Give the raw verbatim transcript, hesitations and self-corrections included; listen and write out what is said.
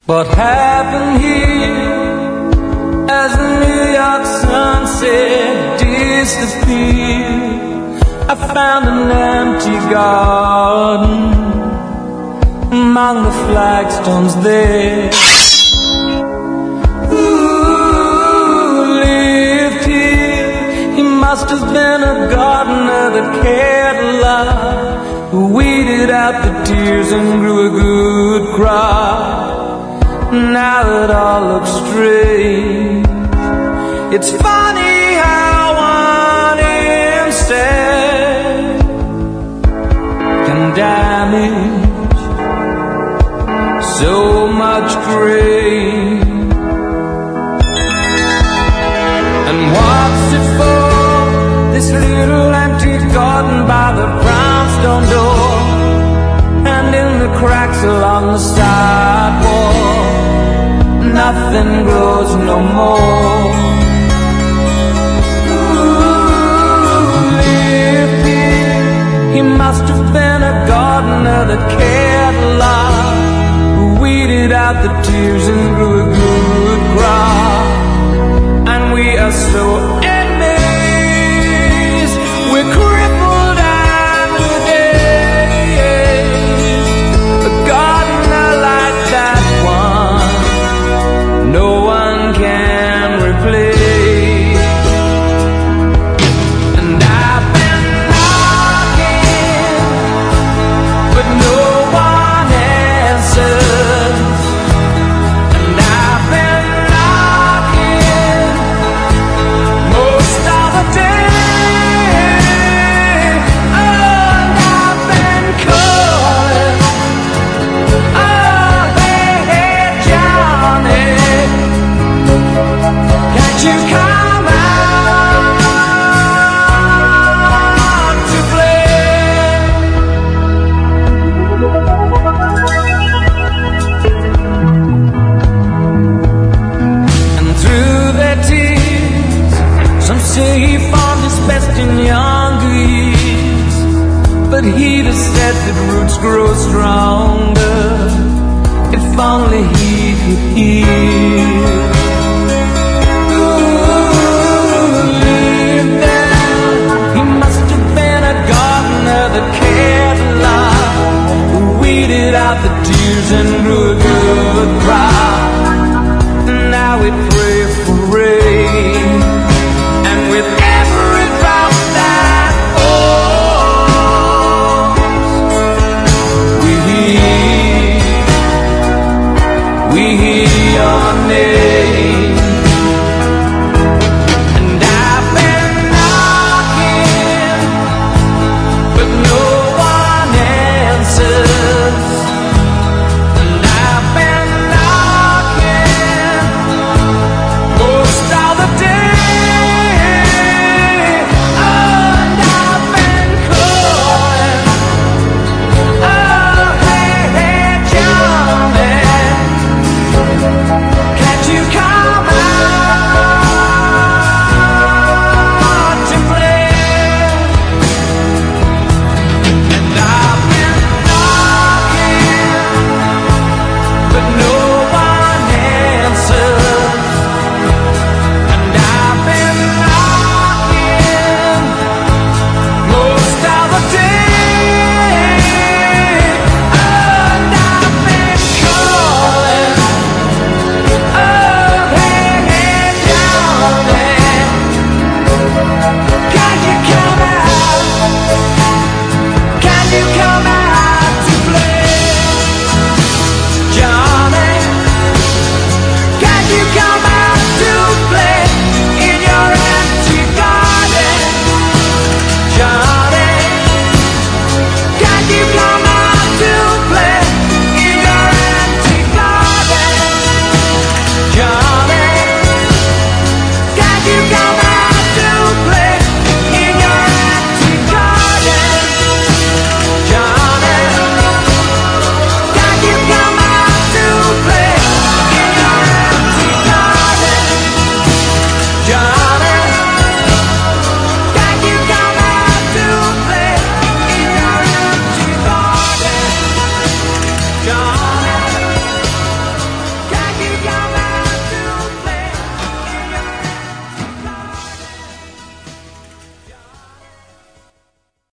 What happened here as the New York sunset disappeared? I found an empty garden among the flagstones there. Who lived here? He must have been a gardener that cared a lot, who weeded out the tears and grew a good crop. Now it all looks strange. It's funny how one insect can damage so much grain. And what's it for, this little empty garden by the brownstone door, and in the cracks along the sidewalk, nothing grows no more. Who lived here? He must have been a gardener that cared a lot, who weeded out the tears and grew a good crop. And we are so amazed, we're crippled and we're dazed. A gardener like that one, no one can replace. And I've been knocking, but no one answers. And I've been knocking most of the day. Oh, and I've been calling. Oh, hey, hey, Johnny, can't you come out to play? And through their tears, some say he found his best in younger years, but he'd have said that roots grow stronger if only he could hear. He must have been a gardener that cared a lot, who weeded out the tears and grew a good crop. Now we pray for rain, and with every drop that falls, we hear, we hear your name.